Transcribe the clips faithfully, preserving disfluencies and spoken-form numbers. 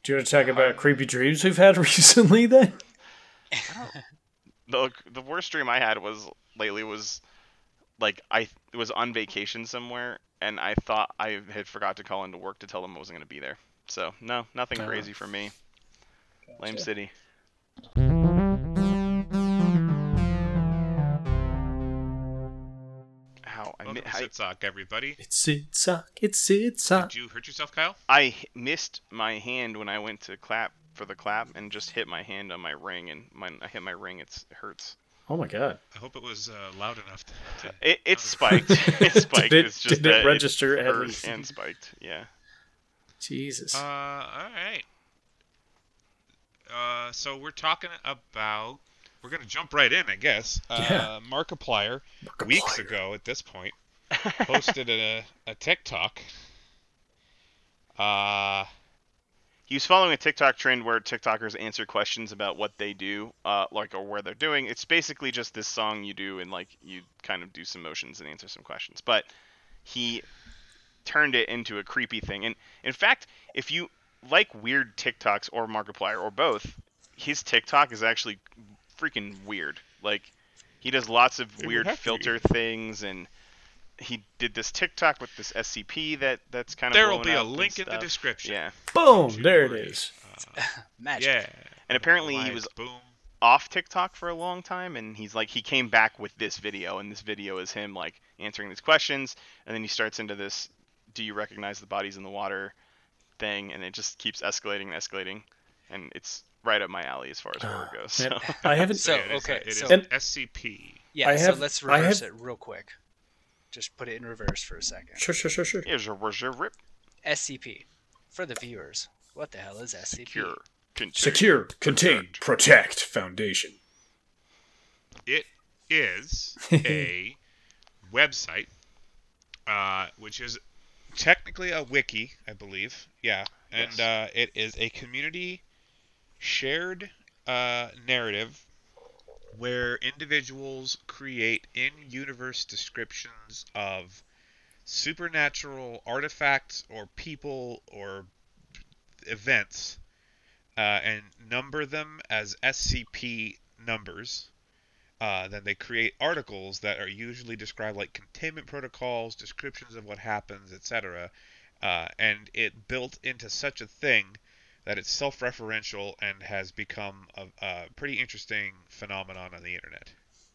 Do you want to talk about creepy dreams we've had recently then? the the worst dream I had was lately was like I was on vacation somewhere and I thought I had forgot to call into work to tell them I wasn't going to be there. So no, nothing Oh. crazy for me. Gotcha. Lame City. Ow, I, mi- Welcome to I, Sit Sock, everybody. It's Sid Sock. It's Sid Sock. Did you hurt yourself, Kyle? I h- missed my hand when I went to clap for the clap and just hit my hand on my ring and my, I hit my ring. It's, it hurts. Oh my god. I hope it was uh, loud enough to. to It, it's spiked. It's spiked. Did it, it's just did it that register it at hurt least? and spiked. Yeah. Jesus. Uh, all right. Uh, so we're talking about. We're gonna jump right in, I guess. Uh, Yeah. Markiplier, Markiplier. weeks ago at this point, posted a, a TikTok. Uh, He was following a TikTok trend where TikTokers answer questions about what they do, uh, like or where they're doing. It's basically just this song you do, and like you kind of do some motions and answer some questions. But he turned it into a creepy thing. And in fact, if you like weird TikToks or Markiplier or both, his TikTok is actually freaking weird. Like he does lots of It would weird have to be. filter things, and he did this TikTok with this S C P that that's kind of there will blowing be a up and link in the stuff. description. Yeah. Boom! Don't There it worry. is. Uh, Magic. yeah. And apparently he Like, was boom. off TikTok for a long time, and he's like he came back with this video, and this video is him like answering these questions, and then he starts into this "Do you recognize the bodies in the water?" thing, and it just keeps escalating and escalating, and it's right up my alley as far as horror goes. Man, So. I haven't. So, yeah, it is, okay, It is so- And- S C P. Yeah, I so have- let's I reverse have- it real quick. Just put it in reverse for a second. Sure, sure, sure, sure. Here's your, where's your rip? S C P. For the viewers, what the hell is S C P? Secure. Contain. Secure, contain, protect, foundation. It is a website, uh, which is technically a wiki, I believe. Yeah, and Yes. uh, it is a community shared uh, narrative where individuals create in-universe descriptions of supernatural artifacts or people or events, uh, and number them as S C P numbers. Uh, then they create articles that are usually described like containment protocols, descriptions of what happens, et cetera. Uh, and it built into such a thing that it's self-referential and has become a, a pretty interesting phenomenon on the internet.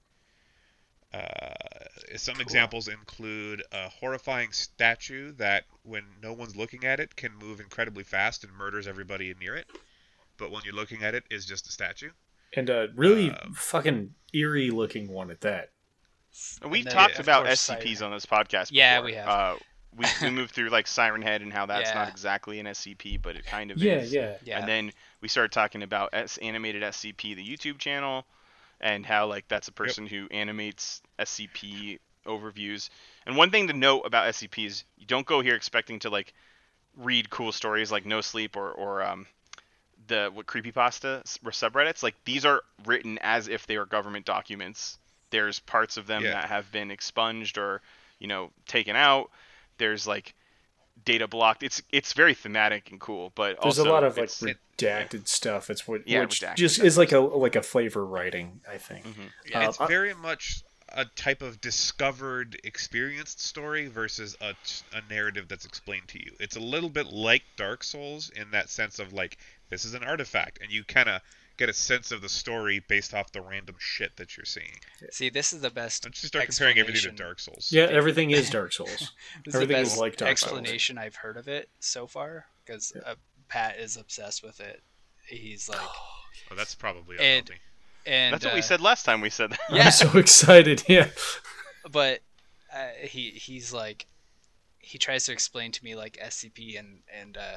Uh, some Cool. examples include a horrifying statue that, when no one's looking at it, can move incredibly fast and murders everybody near it. But when you're looking at it, is just a statue. And a really Um, fucking eerie looking one at that. We've And then, talked of about course, S C Ps Siren. on this podcast before. Yeah, we have. Uh, we, we moved through like Siren Head and how that's Yeah. not exactly an S C P, but it kind of Yeah, is. yeah. Yeah. And then we started talking about S- animated S C P, the YouTube channel, and how like that's a person who animates S C P overviews. And one thing to note about S C Ps, you don't go here expecting to like read cool stories like No Sleep or or um, the what creepypasta s- subreddits. Like these are written as if they are government documents. There's parts of them Yeah. that have been expunged or you know taken out. There's like data blocked. It's it's very thematic and cool, but There's also a lot of like it's- redacted stuff. It's what Yeah, which redacted just stuff. is like a like a flavor writing, I think. Mhm. Yeah, it's Uh, I- very much a type of discovered, experienced story versus a, a narrative that's explained to you. It's a little bit like Dark Souls in that sense of like, this is an artifact, and you kind of get a sense of the story based off the random shit that you're seeing. See, this is the best. Let's just start comparing everything to explanation. Dark Souls. Yeah, everything is Dark Souls. This is the Everything is best like Dark Souls. explanation I've heard of it so far because Yeah. uh, Pat is obsessed with it. He's like, Oh, that's probably And- unhealthy. and That's what we uh, said last time we said that. Yeah. I'm so excited. Yeah. But uh, he he's like, he tries to explain to me like S C P and and uh,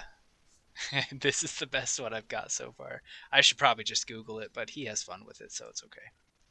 this is the best one I've got so far. I should probably just Google it, but he has fun with it, so it's okay.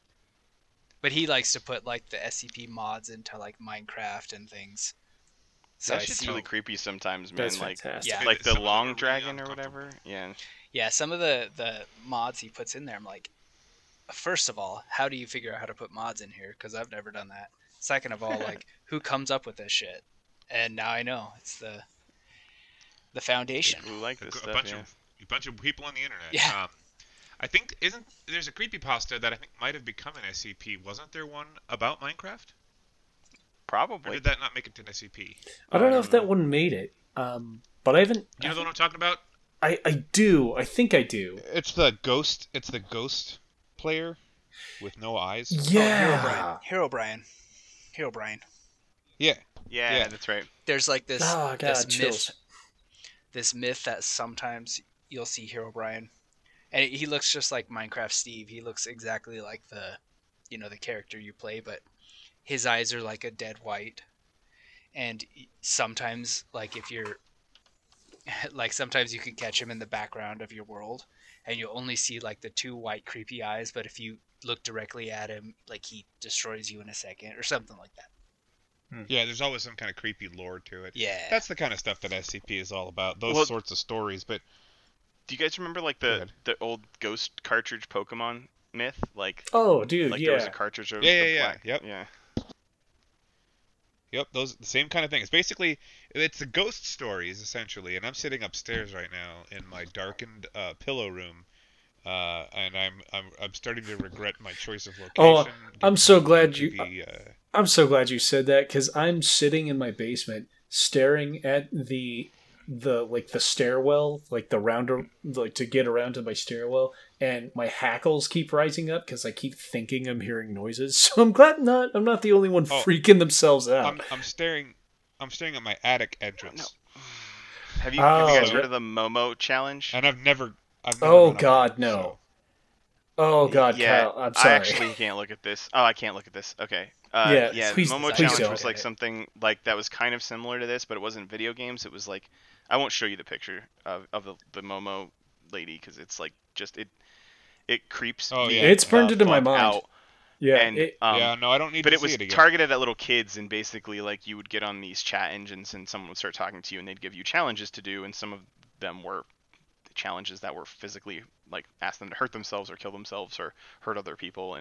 But he likes to put like the S C P mods into like Minecraft and things. So That I shit's see, really creepy sometimes, man. That's like fantastic. Yeah. like the Some of them are long really dragon or uncomfortable. whatever. Yeah. yeah, some of the the mods he puts in there, I'm like, first of all, how do you figure out how to put mods in here? Because I've never done that. Second of all, like, who comes up with this shit? And now I know it's the the foundation. People who like A, this a stuff. bunch Yeah. of a bunch of people on the internet. Yeah. Um, I think isn't there's a creepypasta that I think might have become an S C P. Wasn't there one about Minecraft? Or Probably. did that not make it to an S C P? I don't I know don't if that know. one made it, um, but I haven't. You know the one I'm talking about? I, I do. I think I do. It's the ghost. It's the ghost player with no eyes. Yeah. Hero Brian. Hero Brian. Yeah. Yeah, Yeah. that's right. There's like this Oh god, this chills. myth this myth that sometimes you'll see Hero Brian, and he looks just like Minecraft Steve. He looks exactly like the, you know, the character you play, but his eyes are like a dead white. And sometimes, like if you're, like sometimes you can catch him in the background of your world, and you'll only see like the two white creepy eyes. But if you look directly at him, like he destroys you in a second or something like that. Yeah, there's always some kind of creepy lore to it. Yeah. That's the kind of stuff that S C P is all about. Those Well- sorts of stories. But Do you guys remember like Go the ahead. the old ghost cartridge Pokemon myth? Like Oh, dude, like there was yeah. a cartridge of Yeah, the yeah, yeah. black. Yep. Yeah. Yep, those the same kind of thing. It's basically it's the ghost stories essentially, and I'm sitting upstairs right now in my darkened uh, pillow room, uh, and I'm I'm I'm starting to regret my choice of location. Oh, I'm given so the glad you- creepy, uh, I'm so glad you said that because I'm sitting in my basement staring at the the like the stairwell, like the rounder, like to get around to my stairwell, and my hackles keep rising up because I keep thinking I'm hearing noises. So I'm glad not. I'm not the only one Oh, freaking themselves out. I'm I'm staring I'm staring at my attic entrance, Have you, have you Oh, guys heard that- of the Momo challenge? and I've never I've never Oh, gone up God, there, no. so- Oh God, yeah, Kyle, I'm I sorry. actually can't look at this. Oh, I can't look at this. Okay. Uh, Yeah, yeah. please- Momo please challenge don't. was like something like that was kind of similar to this, but it wasn't video games. It was like I won't show you the picture of, of the, the Momo lady because it's like just it it creeps. Oh, me yeah. It's burned the into my fuck mind. out. Yeah, And it- um, yeah, no, I don't need but to it see was it again. targeted at little kids, and basically like you would get on these chat engines and someone would start talking to you and they'd give you challenges to do, and some of them were challenges that were physically like ask them to hurt themselves or kill themselves or hurt other people, and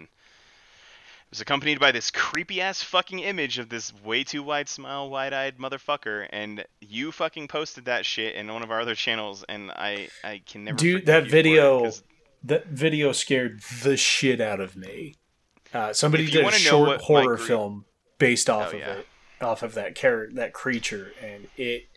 it was accompanied by this creepy ass fucking image of this way too wide smile, wide eyed motherfucker, and you fucking posted that shit in one of our other channels, and I I can never Dude, forgive that you for it, video- 'cause that video scared the shit out of me. Uh, somebody If you did a wanna know short what my horror gre- film based off Oh, of yeah. it, off of that char- that creature, and it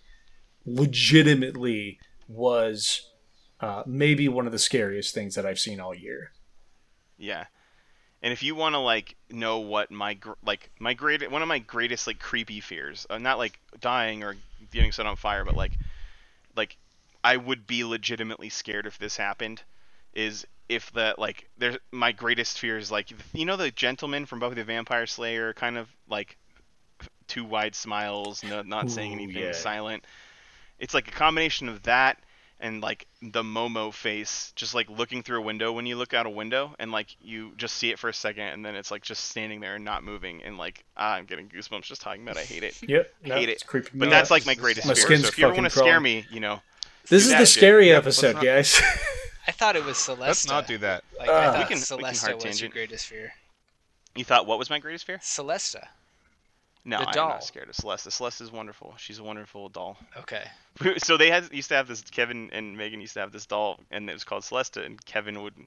legitimately was uh, maybe one of the scariest things that I've seen all year. Yeah. And if you want to like know what my gr- like my great one of my greatest like creepy fears, uh, not like dying or getting set on fire, but like like I would be legitimately scared if this happened, is if the like there's my greatest fear is like you know the gentleman from Buffy the Vampire Slayer, kind of like two wide smiles, no, not saying Ooh, anything, yeah. silent. It's like a combination of that and like the Momo face, just like looking through a window when you look out a window and like you just see it for a second and then it's like just standing there and not moving, and like ah, I'm getting goosebumps just talking about it. I hate it. Yep, no, Hate it's it. creeping But me that's out. like my greatest My fear. skin's So if you ever fucking want to scare crawling. me, you know, This do is that the shit. scary Yeah, but episode, let's not- guys. I thought it was Celesta. Let's not do that. Like Ah. I We thought can- we can Celesta hard was your tangent. greatest fear. you thought what was my greatest fear? Celesta. No, The I'm doll. not scared of Celeste. Celeste is wonderful. She's a wonderful doll. Okay. So they had used to have this. Kevin and Megan used to have this doll, and it was called Celesta. And Kevin would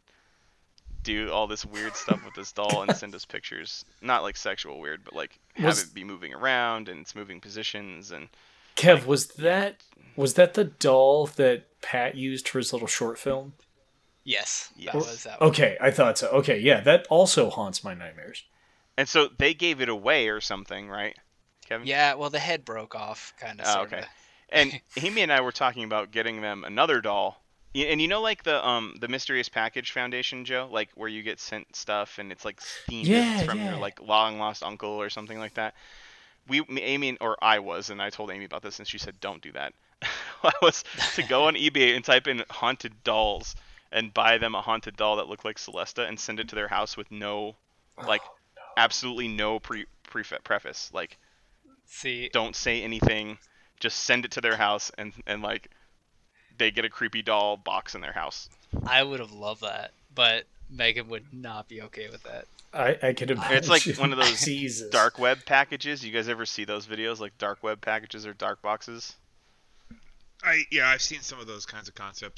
do all this weird stuff with this doll and send us pictures, not like sexual weird, but like have Was- it be moving around and it's moving positions and. Kev, was that was that the doll that Pat used for his little short film? Yes. Yes. That Well, was that one. Okay, I thought so. Okay, yeah, that also haunts my nightmares. And so they gave it away or something, right, Kevin? Yeah. Well, the head broke off, kind of. Oh, sorta. okay. And Amy and I were talking about getting them another doll. Y- And you know, like the um the Mysterious Package Foundation, Joe, like where you get sent stuff and it's like themed Yeah, it's from yeah. your like long lost uncle or something like that. We, me- Amy, and- or I was, and I told Amy about this, and she said, "Don't do that." I was to go on eBay and type in haunted dolls and buy them a haunted doll that looked like Celesta and send it to their house with no, like, absolutely no pre, pre preface, like. See, Don't say anything, just send it to their house and and like they get a creepy doll box in their house. I would have loved that, but Megan would not be okay with that. I, I could imagine. It's like one of those Jesus. dark web packages. You guys ever see those videos, like dark web packages or dark boxes? I yeah, I've seen some of those kinds of concepts.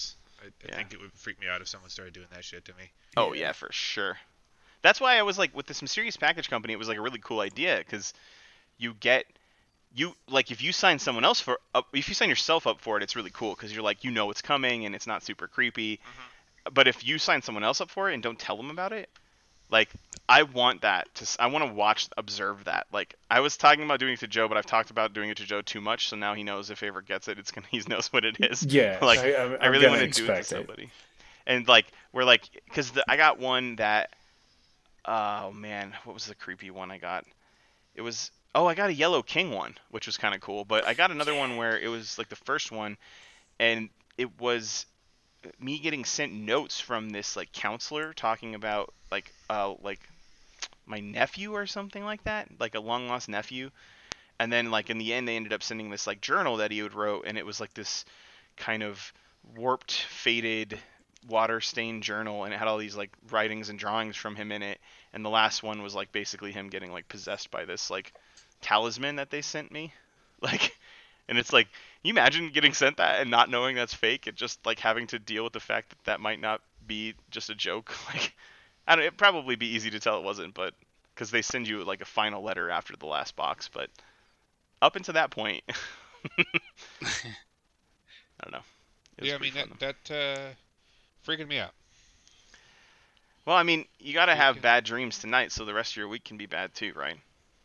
I, I Yeah. think it would freak me out if someone started doing that shit to me. Oh yeah, for sure. That's why I was like, with this mysterious package company, it was like a really cool idea because you get you like if you sign someone else for up, if you sign yourself up for it, it's really cool because you're like you know it's coming and it's not super creepy. Mm-hmm. But if you sign someone else up for it and don't tell them about it, like I want that to s- I want to watch observe that. Like I was talking about doing it to Joe, but I've talked about doing it to Joe too much, so now he knows if he ever gets it, it's gonna he knows what it is. Yeah, like I, I'm, I I'm really gonna want to do it to expect it. somebody. And like we're like because I got one that oh man, what was the creepy one I got? It was oh I got a Yellow King one, which was kind of cool. But I got another one where it was like the first one, and it was me getting sent notes from this like counselor talking about like uh like my nephew or something like that, like a long lost nephew. And then like in the end they ended up sending this like journal that he had wrote, and it was like this kind of warped, faded, water stained journal, and it had all these like writings and drawings from him in it. And the last one was like basically him getting like possessed by this like talisman that they sent me. Like and it's like, can you imagine getting sent that and not knowing that's fake and just like having to deal with the fact that that might not be just a joke? Like, I don't. It'd probably be easy to tell it wasn't, but because they send you like a final letter after the last box, but up until that point, I don't know. It was Yeah, I pretty mean fun, that though. that uh, freaking me out. Well, I mean, you gotta have Freaking- bad dreams tonight, so the rest of your week can be bad too, right?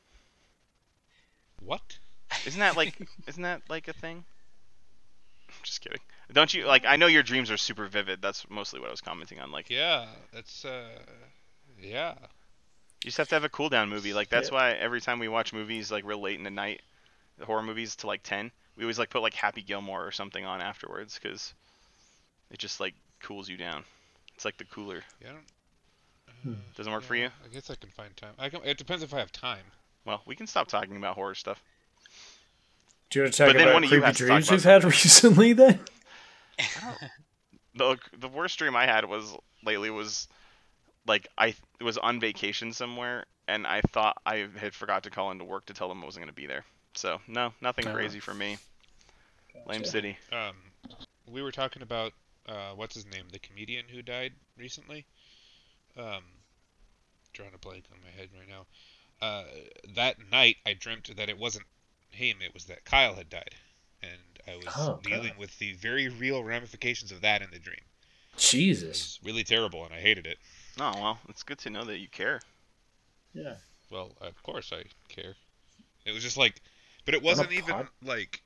What? Isn't that like, isn't that like a thing? Just kidding. Don't you like? I know your dreams are super vivid. That's mostly what I was commenting on. Like, Yeah, that's uh, yeah. you just have to have a cool down movie. Like that's Yeah. why every time we watch movies like real late in the night, the horror movies to like ten, we always like put like Happy Gilmore or something on afterwards because it just like cools you down. It's like the cooler. Yeah. I don't, Hmm. uh, Doesn't work yeah, for you? I guess I can find time. I can, it depends if I have time. Well, we can stop talking about horror stuff. Do you want to talk But then about one of you creepy has to talk dreams about we've had something. recently? Then The the worst dream I had was lately was like I was on vacation somewhere and I thought I had forgot to call into work to tell them I wasn't going to be there. So no, nothing Oh. crazy for me. Lame Gotcha. City. Um, we were talking about uh, what's his name, the comedian who died recently. Um, drawing a blank on my head right now. Uh, that night I dreamt that it wasn't him, it was that Kyle had died, and I was Oh, dealing God. with the very real ramifications of that in the dream. It Jesus. was really terrible, and I hated it. Oh well, it's good to know that you care. Yeah. Well, of course I care. It was just like, but it On a wasn't even pod- like.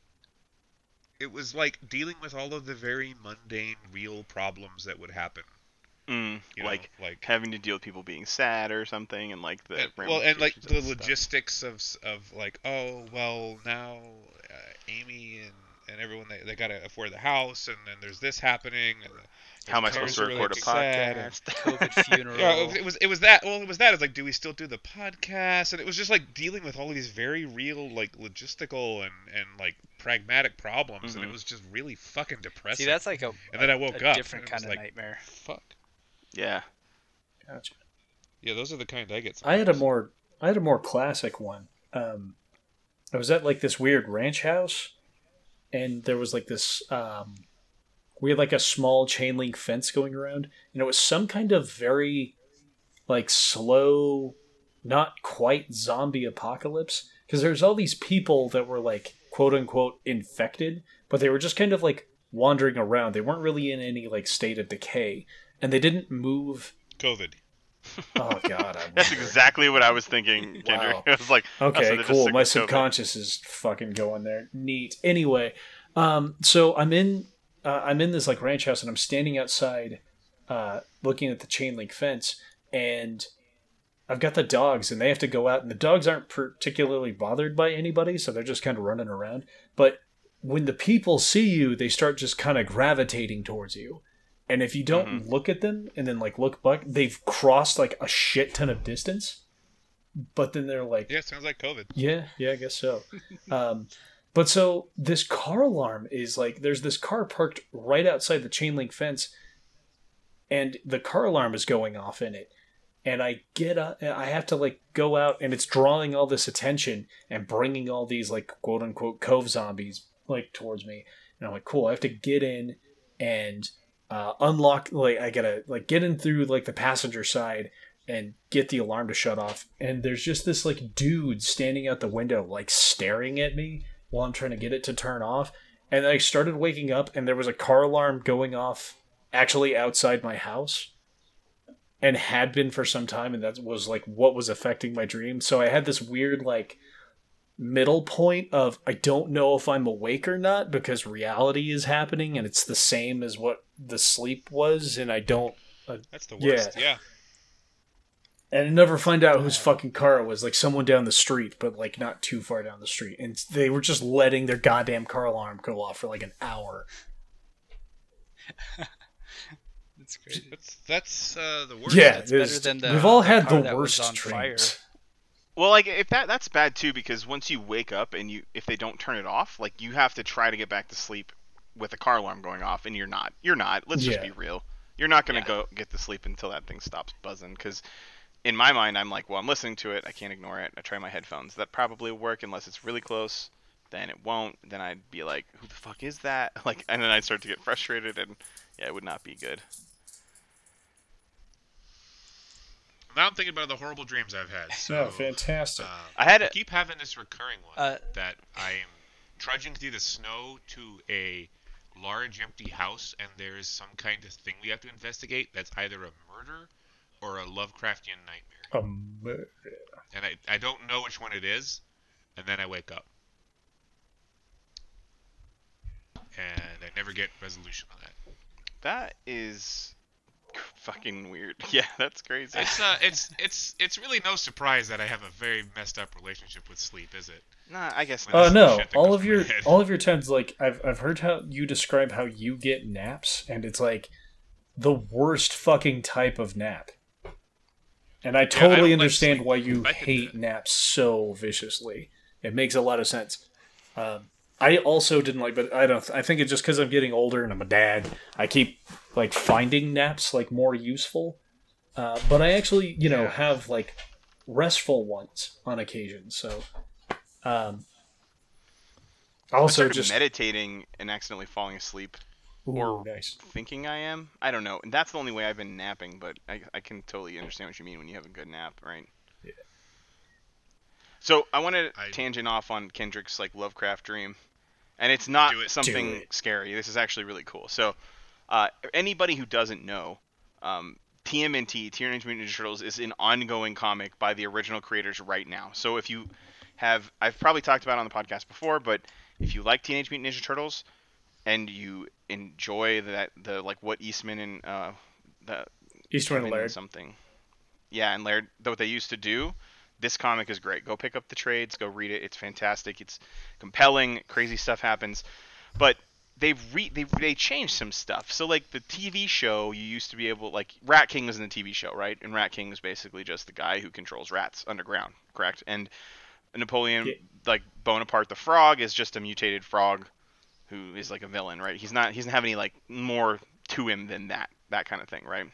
It was like dealing with all of the very mundane, real problems that would happen. Mm, You like know, like having to deal with people being sad or something, and like the and, well, and like ramifications the of stuff. logistics of s- of like, oh well, now uh, Amy and and everyone they, they gotta afford the house, and then there's this happening. And the, How am I his supposed parents to are really record a upset, and- podcast? COVID funeral. Yeah, it was- it was it was that. Well, it was that. It's like, do we still do the podcast? And it was just like dealing with all of these very real, like logistical and and like pragmatic problems, and it Mhm. was just really fucking depressing. See, that's like a, and then I woke a up. different and it kind was of like, nightmare. fuck. Yeah. Gotcha. Yeah, those are the kind I get. I had a sometimes. more I had a more classic one. Um, I was at like this weird ranch house, and there was like this. Um, we had like a small chain link fence going around, and it was some kind of very like slow, not quite zombie apocalypse because there's all these people that were like quote unquote infected, but they were just kind of like wandering around. They weren't really in any like state of decay, and they didn't move. COVID. Oh God, I That's wonder. exactly what I was thinking, Kendrick. Wow. I was like, oh, so Okay, they're just cool. sick My with COVID. subconscious is fucking going there. Neat. Anyway, um, so I'm in, uh, I'm in this like ranch house, and I'm standing outside, uh, looking at the chain link fence, and I've got the dogs, and they have to go out, and the dogs aren't particularly bothered by anybody, so they're just kind of running around. But when the people see you, they start just kind of gravitating towards you. And if you don't Mhm. look at them and then like look back, they've crossed like a shit ton of distance. But then they're like, Yeah, sounds like COVID. yeah, yeah, I guess so. Um, but so this car alarm is like, there's this car parked right outside the chain link fence, and the car alarm is going off in it. And I get up, I have to like go out, and it's drawing all this attention and bringing all these like quote unquote cove zombies like towards me. And I'm like, cool, I have to get in and uh, unlock, like I gotta like get in through like the passenger side and get the alarm to shut off. And there's just this like dude standing out the window, like staring at me while I'm trying to get it to turn off. And I started waking up, and there was a car alarm going off actually outside my house, and had been for some time, and that was like what was affecting my dream. So I had this weird like middle point of I don't know if I'm awake or not because reality is happening and it's the same as what the sleep was, and I don't. Uh, That's the worst. Yeah. Yeah. And I never find out whose fucking car it was, like someone down the street, but like not too far down the street. And they were just letting their goddamn car alarm go off for like an hour. That's crazy. That's that's uh, the worst. Yeah, It's it better is- than the- we've all the had car the that was worst on fire. dreams. Well, like if that that's bad too, because once you wake up and you if they don't turn it off, like you have to try to get back to sleep with a car alarm going off, and you're not. You're not. Let's just Yeah. be real. You're not gonna Yeah. go get to sleep until that thing stops buzzing. Because in my mind, I'm like, well, I'm listening to it. I can't ignore it. I try my headphones. That probably will work unless it's really close. Then it won't. Then I'd be like, who the fuck is that? Like, and then I'd start to get frustrated, and yeah, it would not be good. Now I'm thinking about the horrible dreams I've had. So, Oh, fantastic. uh, I had I a, keep having this recurring one Uh, that I am trudging through the snow to a large empty house, and there is some kind of thing we have to investigate that's either a murder or a Lovecraftian nightmare. Um, And I, I don't know which one it is, and then I wake up. And I never get resolution on that. that is fucking weird. Yeah, that's crazy. It's uh, it's it's it's really no surprise that I have a very messed up relationship with sleep, is it? Nah, I guess Uh, not. Uh, That's the no, shit that all goes of through your my head. all of your times, like I've I've heard how you describe how you get naps, and it's like the worst fucking type of nap. And I I totally don't like understand sleep. why you I could- hate naps so viciously. It makes a lot of sense. Um, I also didn't like, but I don't. I think it's just because I'm getting older and I'm a dad. I keep like finding naps like more useful. Uh, but I actually, you know, Yeah. have like restful ones on occasion. So, um, I also started just meditating and accidentally falling asleep, ooh, or nice. thinking I am. I don't know. And that's the only way I've been napping, but I, I can totally understand what you mean when you have a good nap, right? Yeah. So I want to I- tangent off on Kendrick's like Lovecraft dream, and it's not Do it. something Do it. scary. This is actually really cool. So, uh, anybody who doesn't know, um, T M N T, Teenage Mutant Ninja Turtles, is an ongoing comic by the original creators right now. So if you have, I've probably talked about it on the podcast before, but if you like Teenage Mutant Ninja Turtles and you enjoy that the like what Eastman and uh, the Eastman Kevin and Laird. something, yeah, and Laird, what they used to do. This comic is great. Go pick up the trades. Go read it. It's fantastic. It's compelling. Crazy stuff happens, but they've re- they they changed some stuff. So like the T V show, you used to be able like Rat King was in the T V show, right? And Rat King is basically just the guy who controls rats underground, correct? And Napoleon, Yeah. like Bonaparte the Frog, is just a mutated frog who is like a villain, right? He's not he doesn't have any like more to him than that that kind of thing, right?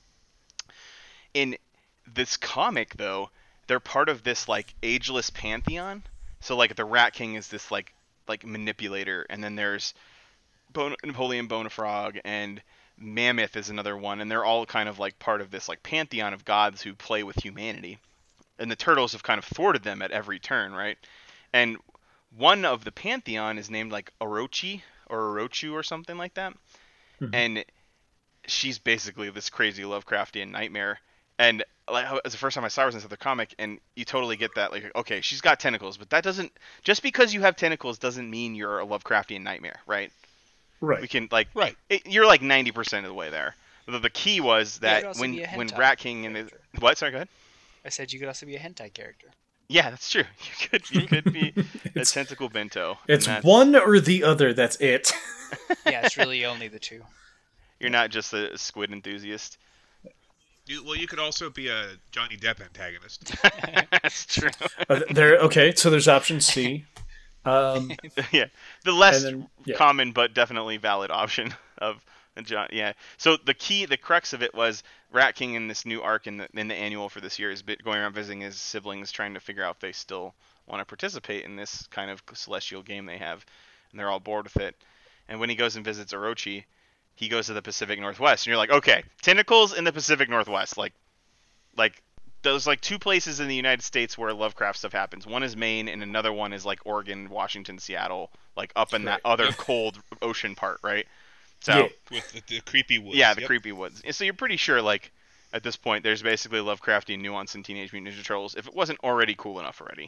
In this comic though, they're part of this like ageless pantheon. So like the Rat King is this like like manipulator, and then there's Bon- Napoleon Bonafrog and Mammoth is another one, and they're all kind of like part of this like pantheon of gods who play with humanity. And the turtles have kind of thwarted them at every turn, right? And one of the pantheon is named like Orochi or Orochu or something like that. Mhm. And she's basically this crazy Lovecraftian nightmare. And like as the first time I saw her was in this other comic, and you totally get that. Like, okay, she's got tentacles, but that doesn't just because you have tentacles doesn't mean you're a Lovecraftian nightmare, right? We Right. can like Right. it, you're like ninety percent of the way there. The, the key was Yeah, it could that also when be a when hentai Rat King and the, character. what? Sorry, go ahead. I said you could also be a hentai character. Yeah, that's true. You could you could be a It's- tentacle bento. and It's that's- one or the other. That's it. Yeah, it's really only the two. You're not just a squid enthusiast. You, well, you could also be a Johnny Depp antagonist. That's true. Uh, there. Okay, so there's option C. Um, Yeah, the less And then- yeah. common but definitely valid option of John. Yeah. So the key, the crux of it was Rat King in this new arc in the in the annual for this year is bit going around visiting his siblings, trying to figure out if they still want to participate in this kind of celestial game they have, and they're all bored with it. And when he goes and visits Orochi, he goes to the Pacific Northwest, and you're like, okay, tentacles in the Pacific Northwest, like, like there's like two places in the United States where Lovecraft stuff happens. One is Maine, and another one is like Oregon, Washington, Seattle, like up in that Right. other cold ocean part, right? So Yeah. With the, the creepy woods. yeah, the Yep. creepy woods. And so you're pretty sure, like, at this point, there's basically Lovecraftian nuance in Teenage Mutant Ninja Turtles, if it wasn't already cool enough already.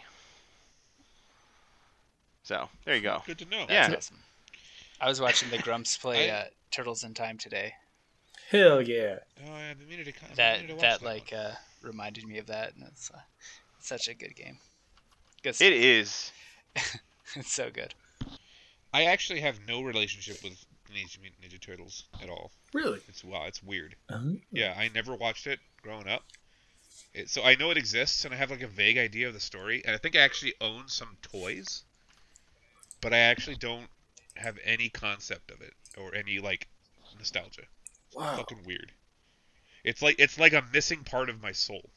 So there you go. Good to know. That's Yeah. awesome. I was watching the Grumps play I- uh, Turtles in Time today. Hell yeah. Oh, I've been meaning to, I've been That meaning to watch that that like one. uh, reminded me of that, and it's uh, such a good game. Good It is. It's so good. I actually have no relationship with Teenage Mutant Ninja Turtles at all. Really? It's wow, it's weird. Um, Yeah, I never watched it growing up. It, so I know it exists, and I have like a vague idea of the story. And I think I actually own some toys, but I actually don't have any concept of it or any like nostalgia. wow. Fucking weird. It's like it's like a missing part of my soul.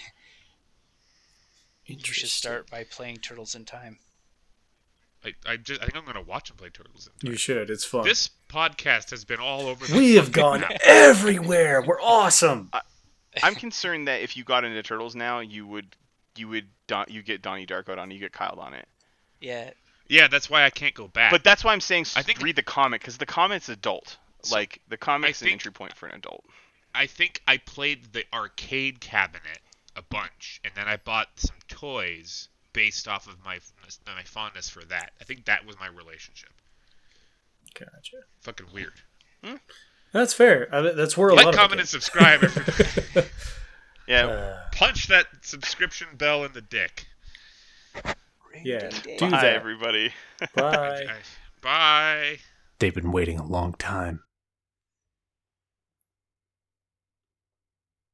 You should start by playing Turtles in Time. I, I just I think I'm gonna watch and play Turtles in Time. You should. It's fun. This podcast has been all over. The we have fucking gone map. everywhere. We're awesome. I'm concerned that if you got into Turtles now, you would you would Don, you get Donnie Darko on it, you get Kyle on it. Yeah, Yeah, that's why I can't go back. But that's why I'm saying I think- read the comic, because the comic's adult. So, Like the comic's an think- entry point for an adult. I think I played the arcade cabinet a bunch, and then I bought some toys based off of my my fondness for that. I think that was my relationship. Gotcha. Fucking weird. That's fair. I mean, that's where a Like, lot comment, and of subscribe. Everybody. Yeah. uh, Punch that subscription bell in the dick. Yeah. Ring-ding-ding. Do Bye, that. everybody. Bye. Bye. They've been waiting a long time.